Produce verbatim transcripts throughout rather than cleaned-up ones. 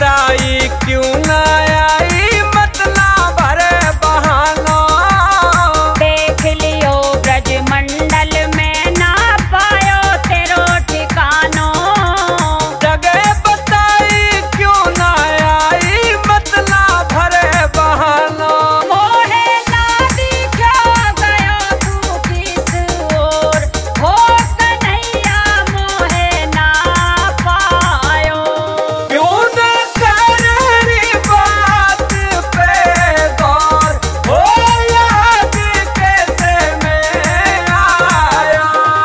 बताई क्यों ना आई मतला भरे बहाना। देख लियो ब्रज मंडल में ना पायो तेरो ठिकानो। जगह बताई क्यों ना आई मतला भरे बहाना। मोहे ना दिखा गयो तू किस ओर, हो कन्हैया मोहे ना पायो। क्यों न कररी बात पे गौर, हो याद कैसे मैं आया।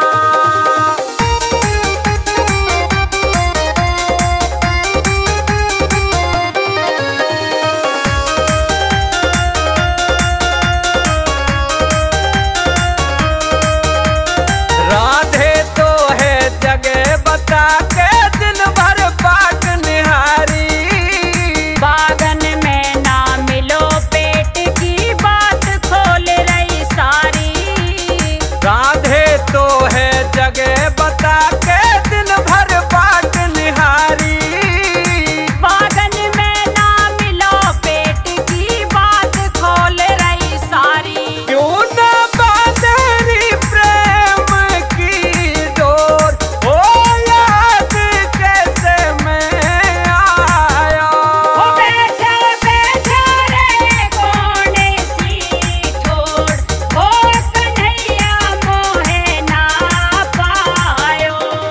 राधे तो है जगह बता के दिन भर बाट निहारी। बागन में ना मिलो पेट की बात खोल रही सारी। राधे तो है जगह बता के दिन भर बाट निहारी। बागन में ना मिलो पेट की बात खोल रही सारी। क्यों न बांधरी प्रेम की डोर, हो याद कैसे मैं आया। ओ बैठा बैठा रे कौन सी ठोर, हो कन्हैया मोहे ना पायो।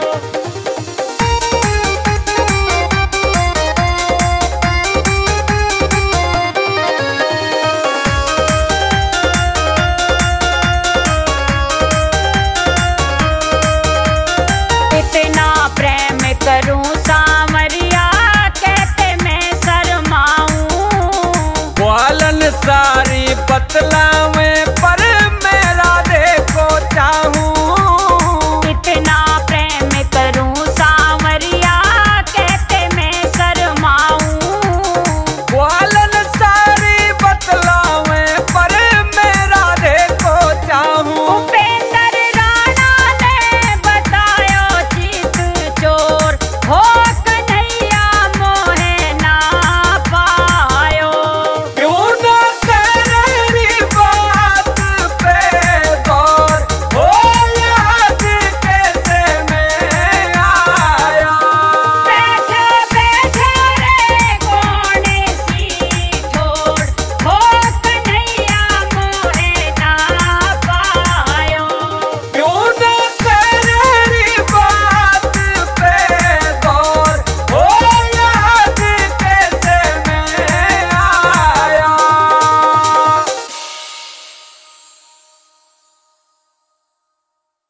इतना प्रेम करूं सामरिया कहते मैं शर्माऊं। ग्वालन सारी बतला